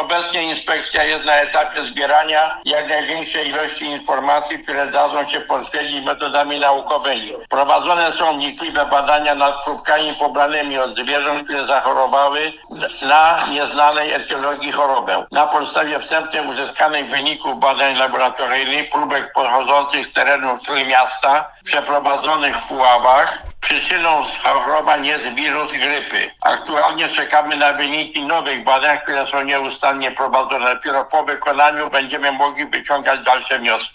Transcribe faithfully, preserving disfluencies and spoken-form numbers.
Obecnie inspekcja jest na etapie zbierania jak największej ilości informacji, które dadzą się potwierdzić metodami naukowymi. Prowadzone są wnikliwe badania nad próbkami pobranymi od zwierząt, które zachorowały na nieznanej etiologii chorobę. Na podstawie wstępnie uzyskanych wyników badań laboratoryjnych, próbek pochodzących z terenu Trójmiasta, przeprowadzonych w Puławach, przyczyną choroby jest wirus grypy. Aktualnie czekamy na wyniki nowych badań, które są nieustannie prowadzone. Dopiero po wykonaniu będziemy mogli wyciągać dalsze wnioski.